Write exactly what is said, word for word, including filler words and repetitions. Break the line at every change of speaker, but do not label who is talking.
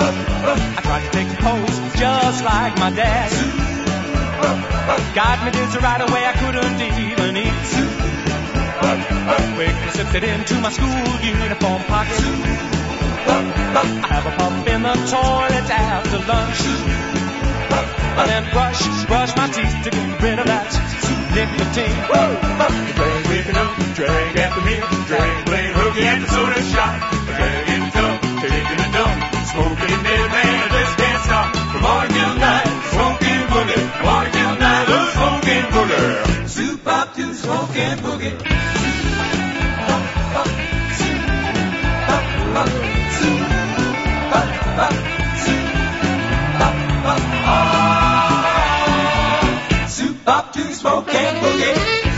I tried to take a pose just like my dad. Got me dizzy right away, I couldn't even eat. Quickly slipped it into my school uniform pocket. I have a pup in the toilet after lunch. And then brush, brush my teeth to get rid of that nicotine.
Playing waking up, drag after me, drag, playing hooky at the soda shop. Drag in the tub, taking a dump, smoking in there, man, I just can't stop. From morning till night, smoking boogie. From morning till night, oh, smoking boogie. Soup up to smoking boogie. Soup up to smoking boogie.